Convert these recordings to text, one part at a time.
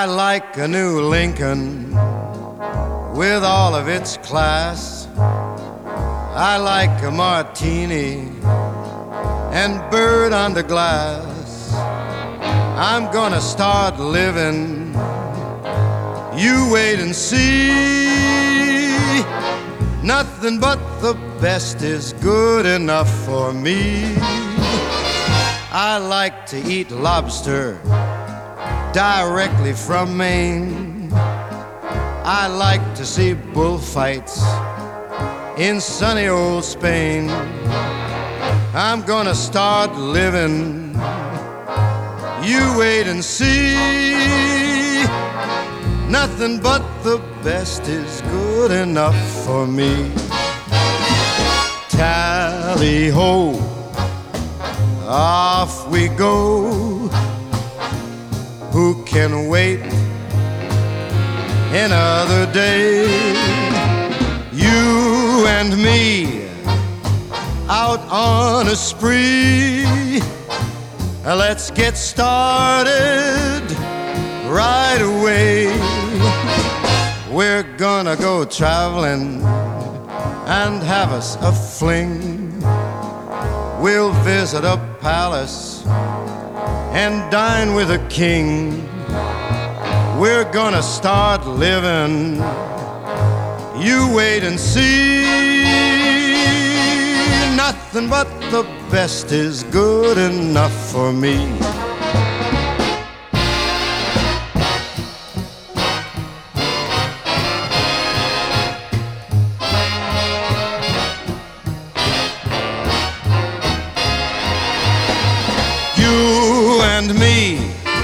I like a new Lincoln with all of its class. I like a martini and bird under glass. I'm gonna start living, you wait and see. Nothing but the best is good enough for me. I like to eat lobster directly from Maine. I like to see bullfights in sunny old Spain. I'm gonna start living, you wait and see. Nothing but the best is good enough for me. Tally-ho, off we go. Who can wait another day? You and me out on a spree. Let's get started right away. We're gonna go traveling and have us a fling. We'll visit a palace and dine with a king. We're gonna start living, you wait and see. Nothing but the best is good enough for me. You and me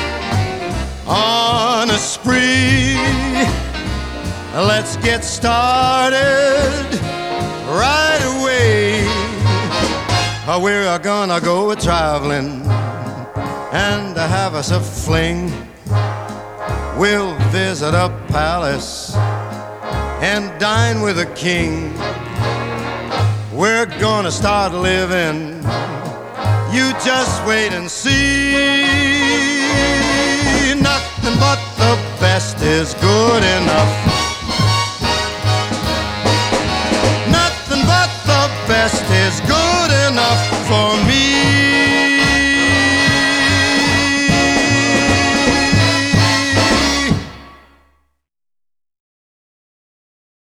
on a spree. Let's get started right away. We're gonna go traveling and have us a fling. We'll visit a palace and dine with a king. We're gonna start living, you just wait and see. Nothing but the best is good enough